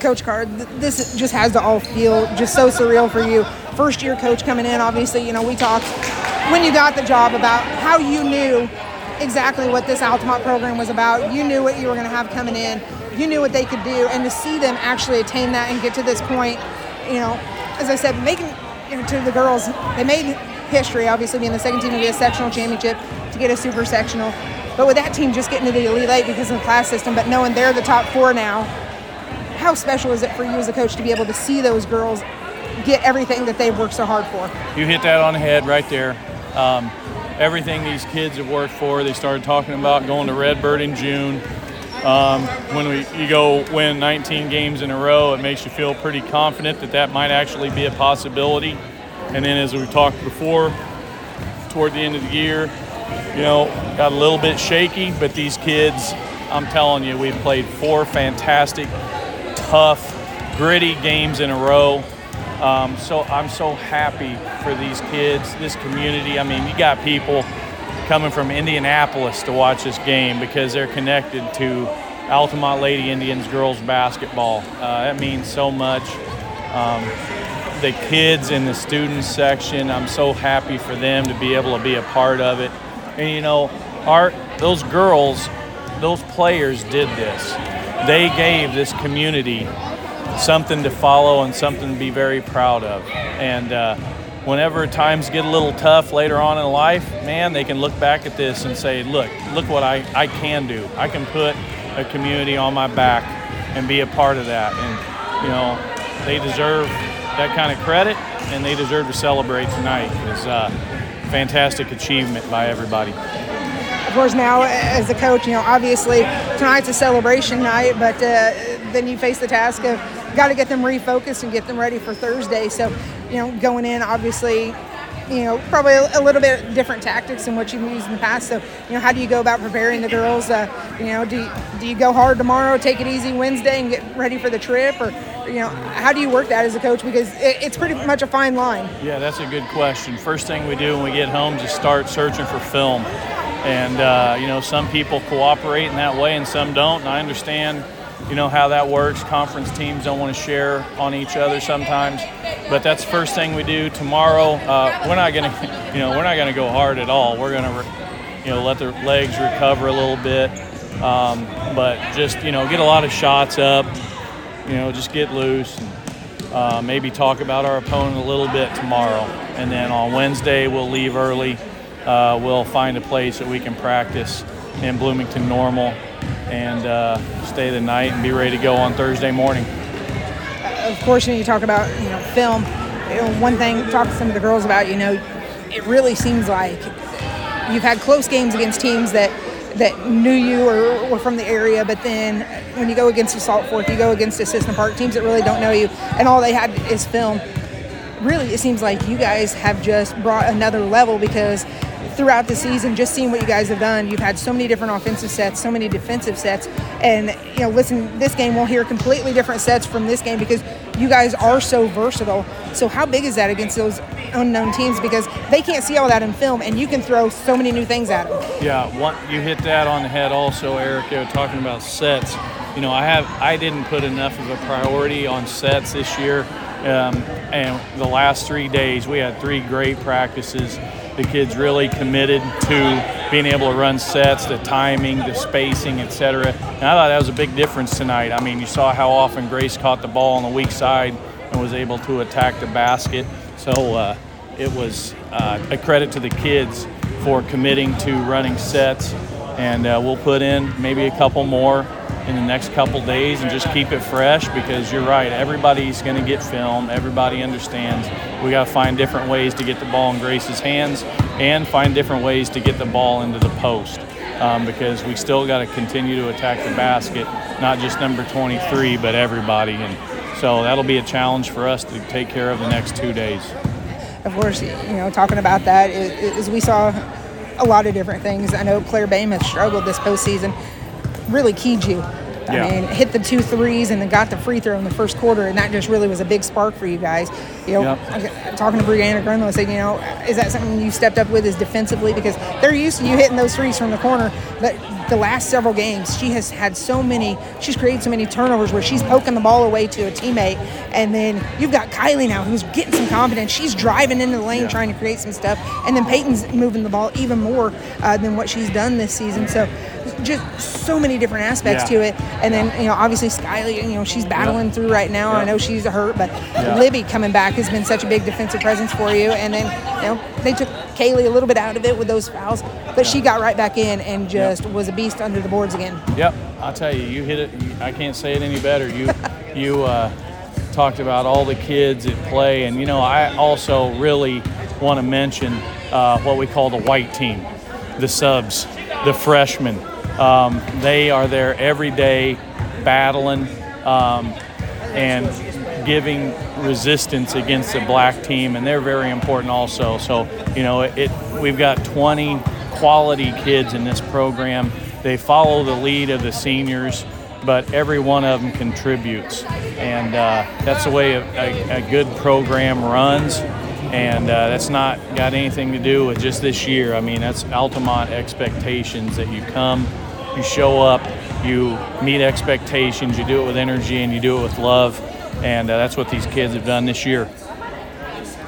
Coach Carr, this just has to all feel just so surreal for you. First-year coach coming in, obviously, we talked when you got the job about how you knew exactly what this Altamont program was about. You knew what you were going to have coming in. You knew what they could do. And to see them actually attain that and get to this point, as I said, making to the girls, they made history, obviously being the second team to get a sectional championship, to get a super sectional. But with that team just getting to the Elite Eight because of the class system, but knowing they're the top 4 now, how special is it for you as a coach to be able to see those girls get everything that they've worked so hard for? You hit that on the head right there. Everything these kids have worked for, they started talking about going to Redbird in June. When you go win 19 games in a row, it makes you feel pretty confident that might actually be a possibility. And then as we talked before, toward the end of the year, got a little bit shaky, but these kids, I'm telling you, we've played 4 fantastic, tough, gritty games in a row. So I'm so happy for these kids, this community. I mean, you got people coming from Indianapolis to watch this game because they're connected to Altamont Lady Indians girls basketball. That means so much. The kids in the students section, I'm so happy for them to be able to be a part of it. And those girls, those players did this. They gave this community something to follow and something to be very proud of. And whenever times get a little tough later on in life, man, they can look back at this and say, look what I can do. I can put a community on my back and be a part of that. And, they deserve that kind of credit, and they deserve to celebrate tonight. It's a fantastic achievement by everybody. Of course, now as a coach, obviously tonight's a celebration night, but then you face the task of got to get them refocused and get them ready for Thursday. So, going in, obviously, probably a little bit different tactics than what you've used in the past. So, how do you go about preparing the girls? Do you go hard tomorrow, take it easy Wednesday, and get ready for the trip? Or, how do you work that as a coach? Because it's pretty much a fine line. Yeah, that's a good question. First thing we do when we get home is start searching for film. And, some people cooperate in that way and some don't. And I understand, how that works. Conference teams don't want to share on each other sometimes. But that's the first thing we do. Tomorrow, we're not going to go hard at all. We're going to, let their legs recover a little bit. But just, get a lot of shots up, just get loose. And, maybe talk about our opponent a little bit tomorrow. And then on Wednesday, we'll leave early. We'll find a place that we can practice in Bloomington Normal and stay the night and be ready to go on Thursday morning. Of course, when you talk about, film, one thing, talk to some of the girls about, it really seems like you've had close games against teams that knew you or were from the area, but then when you go against Salt Fork, you go against Assistant Park, teams that really don't know you, and all they had is film. Really, it seems like you guys have just brought another level because throughout the season, just seeing what you guys have done, you've had so many different offensive sets, so many defensive sets, and listen, this game we'll hear completely different sets from this game because you guys are so versatile. So how big is that against those unknown teams because they can't see all that in film, and you can throw so many new things at them? Yeah, you hit that on the head also, Eric. Talking about sets. I didn't put enough of a priority on sets this year. And the last 3 days, we had 3 great practices. The kids really committed to being able to run sets, the timing, the spacing, etc. And I thought that was a big difference tonight. I mean, you saw how often Grace caught the ball on the weak side and was able to attack the basket. So it was a credit to the kids for committing to running sets. And we'll put in maybe a couple more in the next couple days and just keep it fresh because you're right, everybody's going to get film. Everybody understands we got to find different ways to get the ball in Grace's hands and find different ways to get the ball into the post because we still got to continue to attack the basket, not just number 23, but everybody. And so that'll be a challenge for us to take care of the next 2 days. Of course, talking about that is we saw a lot of different things. I know Claire Bame has struggled this postseason. Really keyed you Yeah. I mean, hit the 2 threes and then got the free throw in the first quarter, and that just really was a big spark for you guys. You know, talking to Brianna Grunlow, saying, you know, is that something you stepped up with is defensively? Because they're used to you hitting those threes from the corner, but the last several games, she's created so many turnovers where she's poking the ball away to a teammate, and then you've got Kylie now who's getting some confidence. She's driving into the lane trying to create some stuff, and then Peyton's moving the ball even more than what she's done this season. So just so many different aspects to it. And then, you know, obviously Skylie, you know, she's battling through right now. I know she's hurt, but Libby coming back has been such a big defensive presence for you. And then, you know, they took Kaylee a little bit out of it with those fouls, but she got right back in and just was a beast under the boards again. Yep, I'll tell you, you hit it. I can't say it any better. You talked about all the kids at play, and you know, I also really want to mention what we call the white team, the subs, the freshmen. They are there every day, battling and giving resistance against the black team, and they're very important also. So, you know, we've got 20 quality kids in this program. They follow the lead of the seniors, but every one of them contributes, and that's the way a good program runs. And that's not got anything to do with just this year. I mean, that's Altamont expectations, that you come, you show up, you meet expectations, you do it with energy, and you do it with love. And that's what these kids have done this year.